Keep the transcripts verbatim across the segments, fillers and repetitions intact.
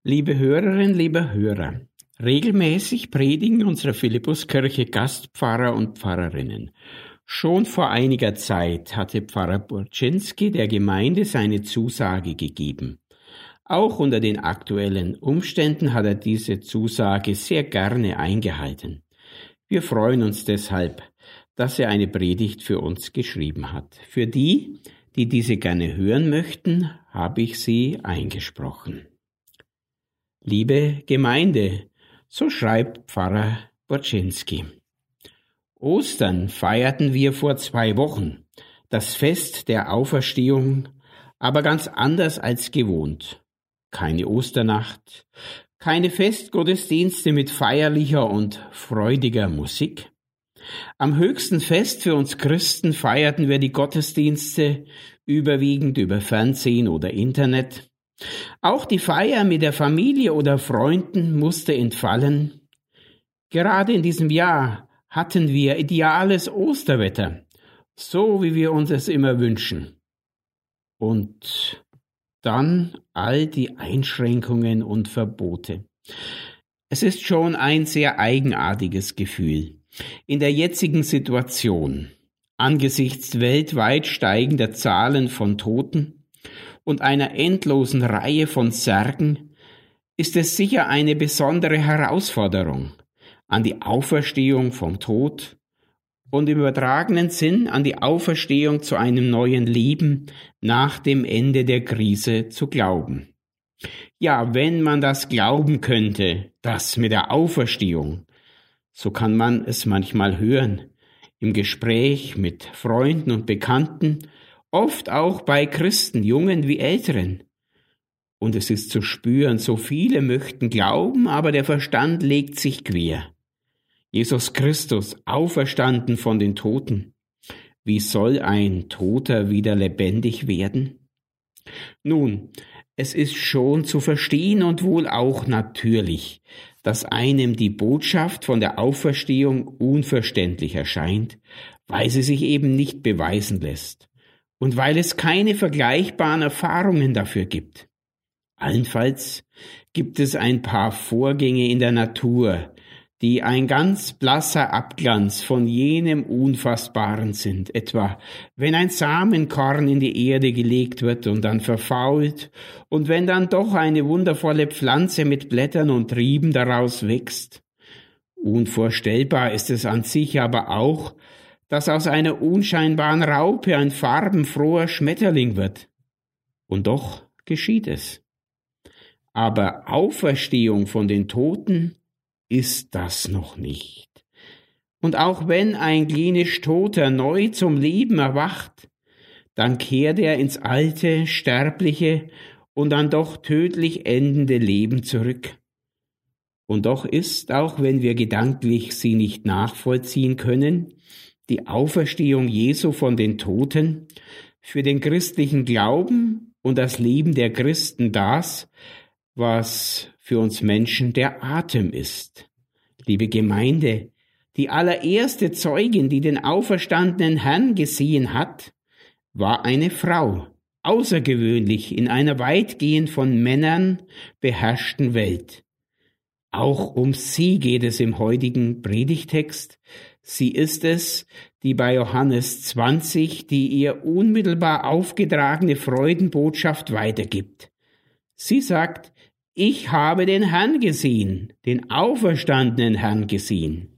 Liebe Hörerinnen, liebe Hörer, regelmäßig predigen unsere Philippuskirche Gastpfarrer und Pfarrerinnen. Schon vor einiger Zeit hatte Pfarrer Burczynski der Gemeinde seine Zusage gegeben. Auch unter den aktuellen Umständen hat er diese Zusage sehr gerne eingehalten. Wir freuen uns deshalb, dass er eine Predigt für uns geschrieben hat. Für die, die diese gerne hören möchten, habe ich sie eingesprochen. Liebe Gemeinde, so schreibt Pfarrer Burczynski. Ostern feierten wir vor zwei Wochen, das Fest der Auferstehung, aber ganz anders als gewohnt. Keine Osternacht, keine Festgottesdienste mit feierlicher und freudiger Musik. Am höchsten Fest für uns Christen feierten wir die Gottesdienste überwiegend über Fernsehen oder Internet. Auch die Feier mit der Familie oder Freunden musste entfallen. Gerade in diesem Jahr hatten wir ideales Osterwetter, so wie wir uns es immer wünschen. Und dann all die Einschränkungen und Verbote. Es ist schon ein sehr eigenartiges Gefühl. In der jetzigen Situation, angesichts weltweit steigender Zahlen von Toten und einer endlosen Reihe von Särgen, ist es sicher eine besondere Herausforderung an die Auferstehung vom Tod und im übertragenen Sinn an die Auferstehung zu einem neuen Leben nach dem Ende der Krise zu glauben. Ja, wenn man das glauben könnte, das mit der Auferstehung, so kann man es manchmal hören, im Gespräch mit Freunden und Bekannten, oft auch bei Christen, Jungen wie Älteren. Und es ist zu spüren, so viele möchten glauben, aber der Verstand legt sich quer. Jesus Christus, auferstanden von den Toten. Wie soll ein Toter wieder lebendig werden? Nun, es ist schon zu verstehen und wohl auch natürlich, dass einem die Botschaft von der Auferstehung unverständlich erscheint, weil sie sich eben nicht beweisen lässt. Und weil es keine vergleichbaren Erfahrungen dafür gibt. Allenfalls gibt es ein paar Vorgänge in der Natur, die ein ganz blasser Abglanz von jenem Unfassbaren sind, etwa wenn ein Samenkorn in die Erde gelegt wird und dann verfault und wenn dann doch eine wundervolle Pflanze mit Blättern und Trieben daraus wächst. Unvorstellbar ist es an sich aber auch, dass aus einer unscheinbaren Raupe ein farbenfroher Schmetterling wird. Und doch geschieht es. Aber Auferstehung von den Toten ist das noch nicht. Und auch wenn ein klinisch Toter neu zum Leben erwacht, dann kehrt er ins alte, sterbliche und dann doch tödlich endende Leben zurück. Und doch ist, auch wenn wir gedanklich sie nicht nachvollziehen können, die Auferstehung Jesu von den Toten für den christlichen Glauben und das Leben der Christen das, was für uns Menschen der Atem ist. Liebe Gemeinde, die allererste Zeugin, die den auferstandenen Herrn gesehen hat, war eine Frau, außergewöhnlich in einer weitgehend von Männern beherrschten Welt. Auch um sie geht es im heutigen Predigtext. Sie ist es, die bei Johannes zwanzig die ihr unmittelbar aufgetragene Freudenbotschaft weitergibt. Sie sagt, ich habe den Herrn gesehen, den auferstandenen Herrn gesehen.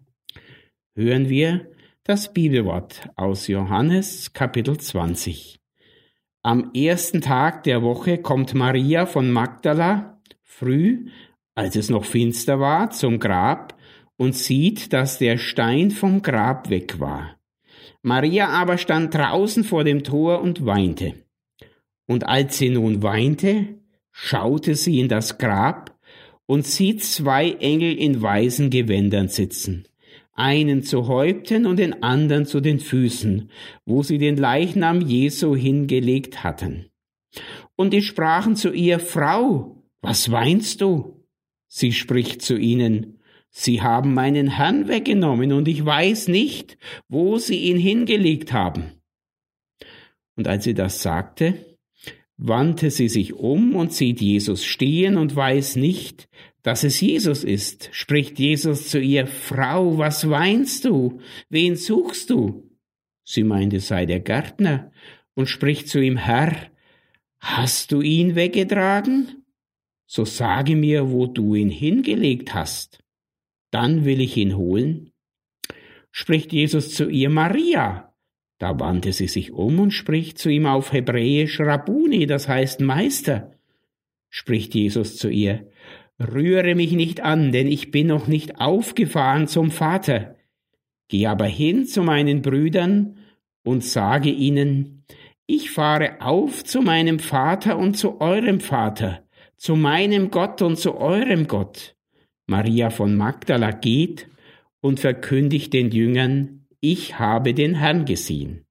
Hören wir das Bibelwort aus Johannes Kapitel zwanzig. Am ersten Tag der Woche kommt Maria von Magdala früh, als es noch finster war, zum Grab und sieht, dass der Stein vom Grab weg war. Maria aber stand draußen vor dem Tor und weinte. Und als sie nun weinte, schaute sie in das Grab und sieht zwei Engel in weißen Gewändern sitzen, einen zu Häupten und den anderen zu den Füßen, wo sie den Leichnam Jesu hingelegt hatten. Und die sprachen zu ihr, Frau, was weinst du? Sie spricht zu ihnen, Sie haben meinen Herrn weggenommen und ich weiß nicht, wo sie ihn hingelegt haben. Und als sie das sagte, wandte sie sich um und sieht Jesus stehen und weiß nicht, dass es Jesus ist. Spricht Jesus zu ihr: Frau, was weinst du? Wen suchst du? Sie meint, es sei der Gärtner, und spricht zu ihm: Herr, hast du ihn weggetragen? So sage mir, wo du ihn hingelegt hast. Dann will ich ihn holen. Spricht Jesus zu ihr: Maria. Da wandte sie sich um und spricht zu ihm auf Hebräisch: Rabbuni, das heißt Meister. Spricht Jesus zu ihr: Rühre mich nicht an, denn ich bin noch nicht aufgefahren zum Vater. Geh aber hin zu meinen Brüdern und sage ihnen: Ich fahre auf zu meinem Vater und zu eurem Vater, zu meinem Gott und zu eurem Gott. Maria von Magdala geht und verkündigt den Jüngern: Ich habe den Herrn gesehen.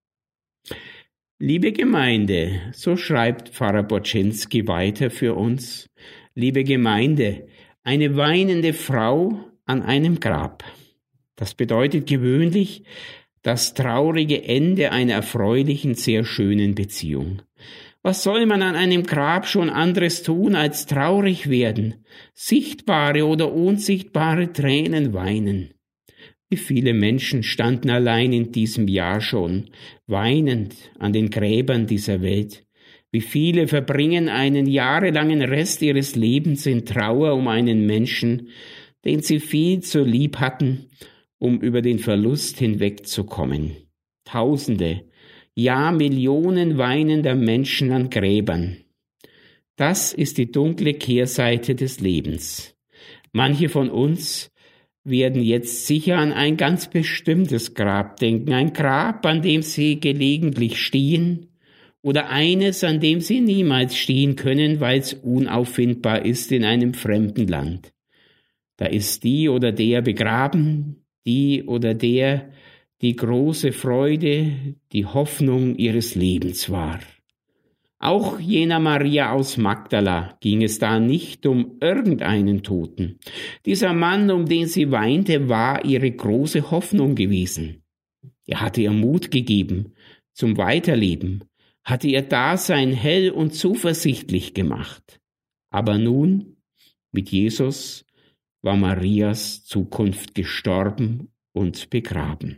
Liebe Gemeinde, so schreibt Pfarrer Boczynski weiter für uns, liebe Gemeinde, eine weinende Frau an einem Grab. Das bedeutet gewöhnlich das traurige Ende einer erfreulichen, sehr schönen Beziehung. Was soll man an einem Grab schon anderes tun, als traurig werden, sichtbare oder unsichtbare Tränen weinen? Wie viele Menschen standen allein in diesem Jahr schon weinend an den Gräbern dieser Welt? Wie viele verbringen einen jahrelangen Rest ihres Lebens in Trauer um einen Menschen, den sie viel zu lieb hatten, um über den Verlust hinwegzukommen? Tausende, ja Millionen weinender Menschen an Gräbern. Das ist die dunkle Kehrseite des Lebens. Manche von uns werden jetzt sicher an ein ganz bestimmtes Grab denken, ein Grab, an dem sie gelegentlich stehen, oder eines, an dem sie niemals stehen können, weil es unauffindbar ist in einem fremden Land. Da ist die oder der begraben, die oder der, die große Freude, die Hoffnung ihres Lebens war. Auch jener Maria aus Magdala ging es da nicht um irgendeinen Toten. Dieser Mann, um den sie weinte, war ihre große Hoffnung gewesen. Er hatte ihr Mut gegeben zum Weiterleben, hatte ihr Dasein hell und zuversichtlich gemacht. Aber nun, mit Jesus, war Marias Zukunft gestorben und begraben.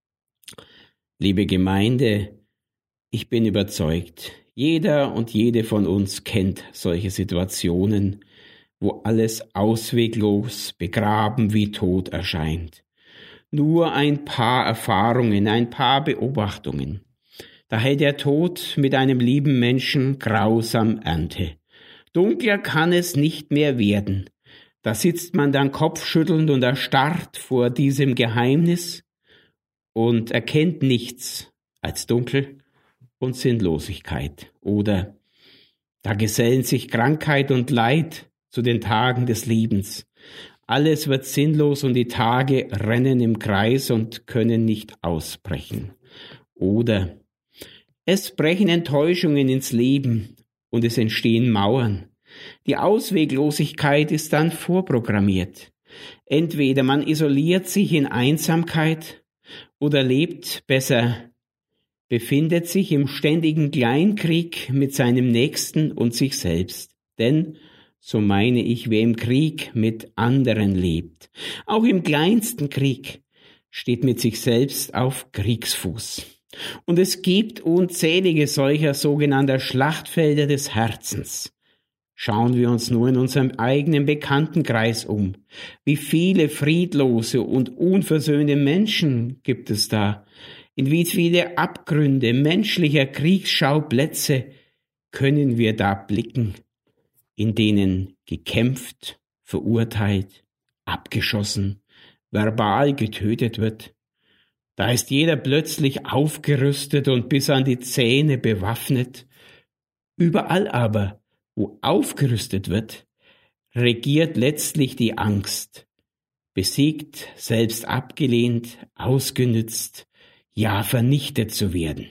Liebe Gemeinde, ich bin überzeugt, jeder und jede von uns kennt solche Situationen, wo alles ausweglos, begraben wie tot erscheint. Nur ein paar Erfahrungen, ein paar Beobachtungen. Da hält der Tod mit einem lieben Menschen grausam Ernte. Dunkler kann es nicht mehr werden. Da sitzt man dann kopfschüttelnd und erstarrt vor diesem Geheimnis und erkennt nichts als Dunkel und Sinnlosigkeit. Oder da gesellen sich Krankheit und Leid zu den Tagen des Lebens. Alles wird sinnlos und die Tage rennen im Kreis und können nicht ausbrechen. Oder es brechen Enttäuschungen ins Leben und es entstehen Mauern. Die Ausweglosigkeit ist dann vorprogrammiert. Entweder man isoliert sich in Einsamkeit oder lebt besser, befindet sich im ständigen Kleinkrieg mit seinem Nächsten und sich selbst. Denn, so meine ich, wer im Krieg mit anderen lebt, auch im kleinsten Krieg, steht mit sich selbst auf Kriegsfuß. Und es gibt unzählige solcher sogenannter Schlachtfelder des Herzens. Schauen wir uns nur in unserem eigenen Bekanntenkreis um. Wie viele friedlose und unversöhnte Menschen gibt es da? In wie viele Abgründe menschlicher Kriegsschauplätze können wir da blicken, in denen gekämpft, verurteilt, abgeschossen, verbal getötet wird? Da ist jeder plötzlich aufgerüstet und bis an die Zähne bewaffnet. Überall aber, wo aufgerüstet wird, regiert letztlich die Angst. Besiegt, selbst abgelehnt, ausgenützt, ja vernichtet zu werden.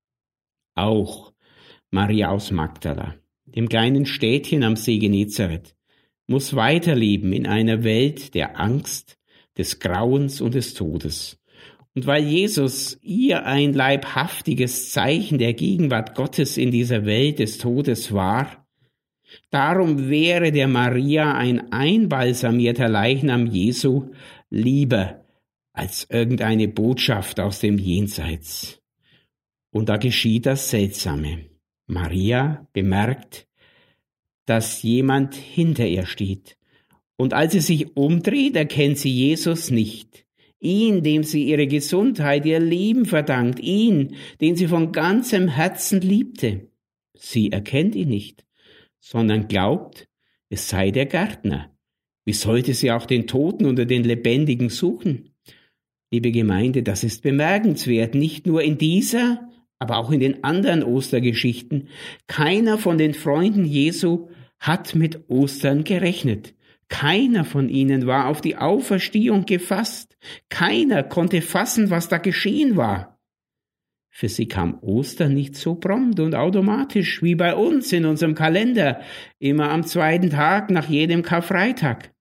Auch Maria aus Magdala, dem kleinen Städtchen am See Genezareth, muss weiterleben in einer Welt der Angst, des Grauens und des Todes. Und weil Jesus ihr ein leibhaftiges Zeichen der Gegenwart Gottes in dieser Welt des Todes war, darum wäre der Maria ein einbalsamierter Leichnam Jesu lieber als irgendeine Botschaft aus dem Jenseits. Und da geschieht das Seltsame. Maria bemerkt, dass jemand hinter ihr steht. Und als sie sich umdreht, erkennt sie Jesus nicht. Ihn, dem sie ihre Gesundheit, ihr Leben verdankt. Ihn, den sie von ganzem Herzen liebte. Sie erkennt ihn nicht, sondern glaubt, es sei der Gärtner. Wie sollte sie auch den Toten unter den Lebendigen suchen? Liebe Gemeinde, das ist bemerkenswert, nicht nur in dieser, aber auch in den anderen Ostergeschichten. Keiner von den Freunden Jesu hat mit Ostern gerechnet. Keiner von ihnen war auf die Auferstehung gefasst. Keiner konnte fassen, was da geschehen war. Für sie kam Ostern nicht so prompt und automatisch wie bei uns in unserem Kalender, immer am zweiten Tag nach jedem Karfreitag.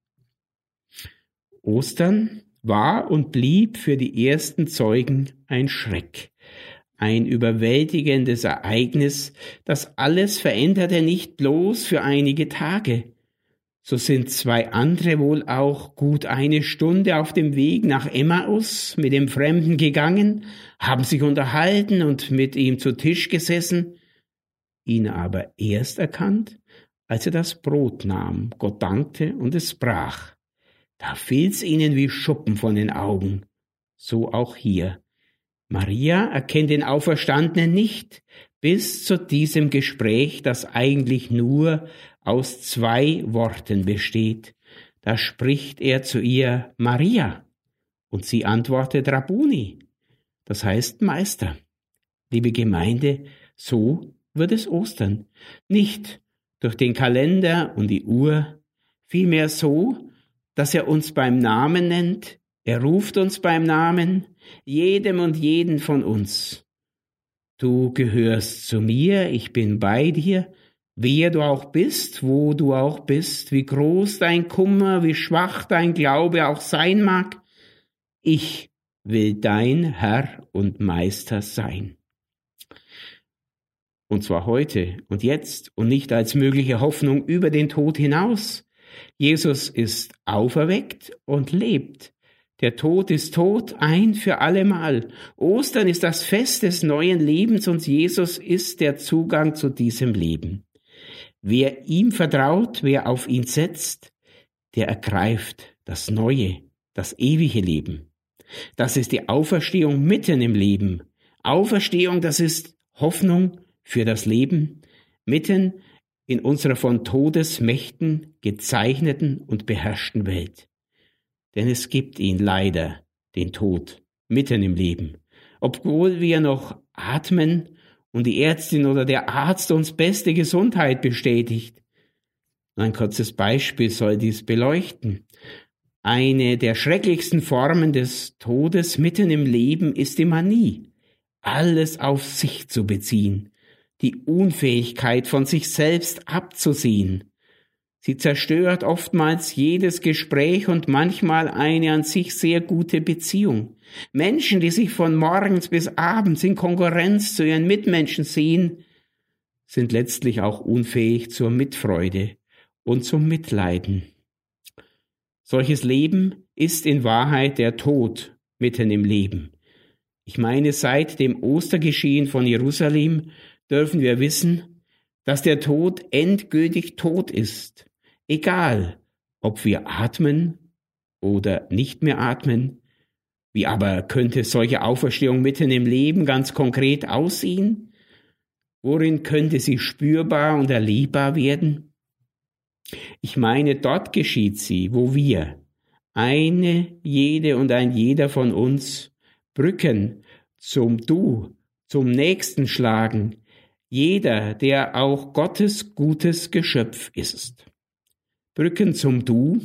Ostern war und blieb für die ersten Zeugen ein Schreck. Ein überwältigendes Ereignis, das alles veränderte, nicht bloß für einige Tage. So sind zwei andere wohl auch gut eine Stunde auf dem Weg nach Emmaus mit dem Fremden gegangen, haben sich unterhalten und mit ihm zu Tisch gesessen, ihn aber erst erkannt, als er das Brot nahm, Gott dankte und es brach. Da fiel's ihnen wie Schuppen von den Augen. So auch hier. Maria erkennt den Auferstandenen nicht, bis zu diesem Gespräch, das eigentlich nur aus zwei Worten besteht. Da spricht er zu ihr Maria und sie antwortet Rabbuni, das heißt Meister. Liebe Gemeinde, so wird es Ostern. Nicht durch den Kalender und die Uhr, vielmehr so, dass er uns beim Namen nennt, er ruft uns beim Namen, jedem und jeden von uns. Du gehörst zu mir, ich bin bei dir, wer du auch bist, wo du auch bist, wie groß dein Kummer, wie schwach dein Glaube auch sein mag, ich will dein Herr und Meister sein. Und zwar heute und jetzt und nicht als mögliche Hoffnung über den Tod hinaus. Jesus ist auferweckt und lebt. Der Tod ist tot, ein für allemal. Ostern ist das Fest des neuen Lebens und Jesus ist der Zugang zu diesem Leben. Wer ihm vertraut, wer auf ihn setzt, der ergreift das neue, das ewige Leben. Das ist die Auferstehung mitten im Leben. Auferstehung, das ist Hoffnung für das Leben, mitten in unserer von Todesmächten gezeichneten und beherrschten Welt. Denn es gibt ihn leider, den Tod, mitten im Leben. Obwohl wir noch atmen und die Ärztin oder der Arzt uns beste Gesundheit bestätigt. Ein kurzes Beispiel soll dies beleuchten. Eine der schrecklichsten Formen des Todes mitten im Leben ist die Manie, alles auf sich zu beziehen, die Unfähigkeit von sich selbst abzusehen. Sie zerstört oftmals jedes Gespräch und manchmal eine an sich sehr gute Beziehung. Menschen, die sich von morgens bis abends in Konkurrenz zu ihren Mitmenschen sehen, sind letztlich auch unfähig zur Mitfreude und zum Mitleiden. Solches Leben ist in Wahrheit der Tod mitten im Leben. Ich meine, seit dem Ostergeschehen von Jerusalem dürfen wir wissen, dass der Tod endgültig tot ist. Egal, ob wir atmen oder nicht mehr atmen. Wie aber könnte solche Auferstehung mitten im Leben ganz konkret aussehen? Worin könnte sie spürbar und erlebbar werden? Ich meine, dort geschieht sie, wo wir, eine, jede und ein jeder von uns, Brücken zum Du, zum Nächsten schlagen, jeder, der auch Gottes gutes Geschöpf ist. Brücken zum Du,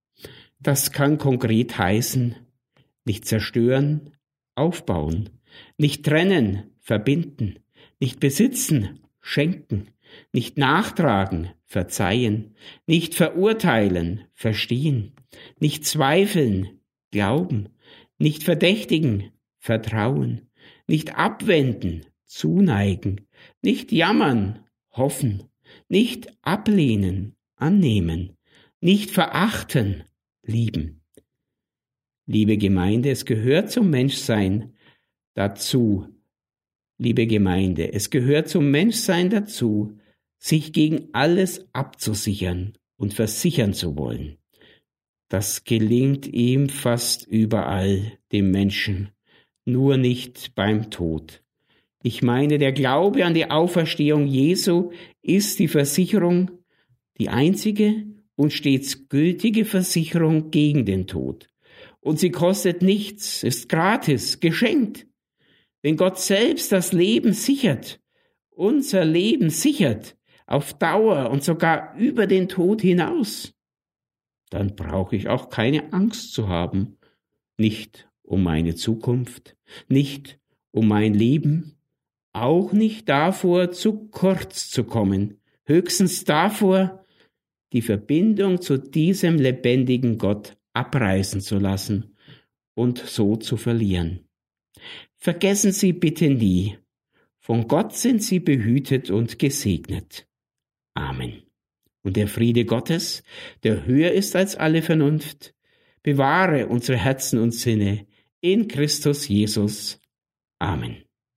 das kann konkret heißen, nicht zerstören, aufbauen, nicht trennen, verbinden, nicht besitzen, schenken, nicht nachtragen, verzeihen, nicht verurteilen, verstehen, nicht zweifeln, glauben, nicht verdächtigen, vertrauen, nicht abwenden, zuneigen, nicht jammern, hoffen, nicht ablehnen, annehmen, nicht verachten, lieben. Liebe Gemeinde, es gehört zum Menschsein dazu, liebe Gemeinde, es gehört zum Menschsein dazu, sich gegen alles abzusichern und versichern zu wollen. Das gelingt ihm fast überall, dem Menschen, nur nicht beim Tod. Ich meine, der Glaube an die Auferstehung Jesu ist die Versicherung, die einzige und stets gültige Versicherung gegen den Tod. Und sie kostet nichts, ist gratis, geschenkt. Wenn Gott selbst das Leben sichert, unser Leben sichert, auf Dauer und sogar über den Tod hinaus, dann brauche ich auch keine Angst zu haben, nicht um meine Zukunft, nicht um mein Leben, auch nicht davor, zu kurz zu kommen, höchstens davor, die Verbindung zu diesem lebendigen Gott abreißen zu lassen und so zu verlieren. Vergessen Sie bitte nie, von Gott sind Sie behütet und gesegnet. Amen. Und der Friede Gottes, der höher ist als alle Vernunft, bewahre unsere Herzen und Sinne in Christus Jesus. Amen.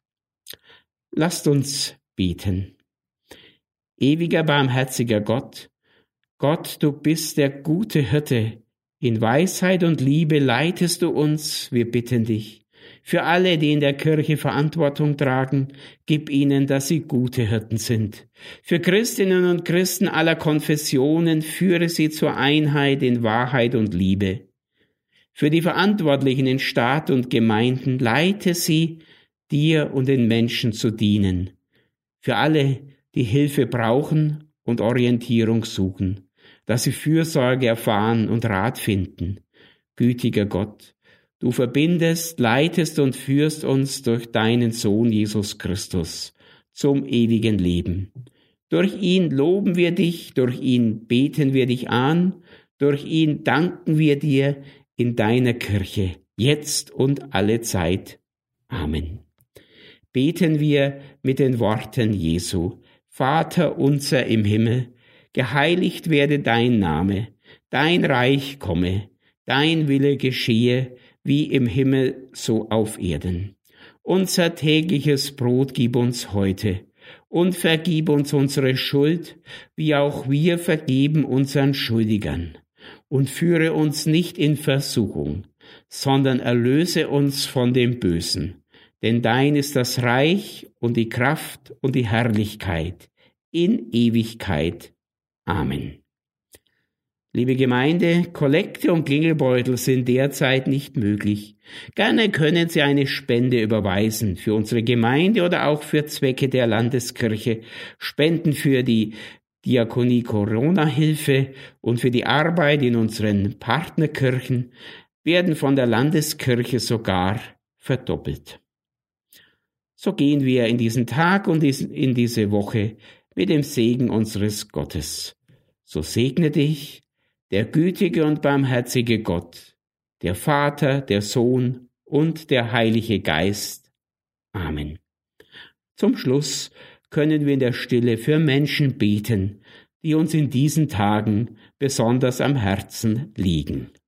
Lasst uns beten. Ewiger, barmherziger Gott, Gott, du bist der gute Hirte, in Weisheit und Liebe leitest du uns, wir bitten dich. Für alle, die in der Kirche Verantwortung tragen, gib ihnen, dass sie gute Hirten sind. Für Christinnen und Christen aller Konfessionen führe sie zur Einheit in Wahrheit und Liebe. Für die Verantwortlichen in Staat und Gemeinden leite sie, dir und den Menschen zu dienen. Für alle, die Hilfe brauchen und Orientierung suchen, dass sie Fürsorge erfahren und Rat finden. Gütiger Gott, du verbindest, leitest und führst uns durch deinen Sohn Jesus Christus zum ewigen Leben. Durch ihn loben wir dich, durch ihn beten wir dich an, durch ihn danken wir dir in deiner Kirche, jetzt und alle Zeit. Amen. Beten wir mit den Worten Jesu. Vater unser im Himmel, geheiligt werde dein Name, dein Reich komme, dein Wille geschehe, wie im Himmel, so auf Erden. Unser tägliches Brot gib uns heute und vergib uns unsere Schuld, wie auch wir vergeben unseren Schuldigern. Und führe uns nicht in Versuchung, sondern erlöse uns von dem Bösen. Denn dein ist das Reich und die Kraft und die Herrlichkeit in Ewigkeit. Amen. Liebe Gemeinde, Kollekte und Klingelbeutel sind derzeit nicht möglich. Gerne können Sie eine Spende überweisen für unsere Gemeinde oder auch für Zwecke der Landeskirche, Spenden für die Diakonie Corona-Hilfe und für die Arbeit in unseren Partnerkirchen werden von der Landeskirche sogar verdoppelt. So gehen wir in diesen Tag und in diese Woche mit dem Segen unseres Gottes. So segne dich der gütige und barmherzige Gott, der Vater, der Sohn und der Heilige Geist. Amen. Zum Schluss können wir in der Stille für Menschen beten, die uns in diesen Tagen besonders am Herzen liegen.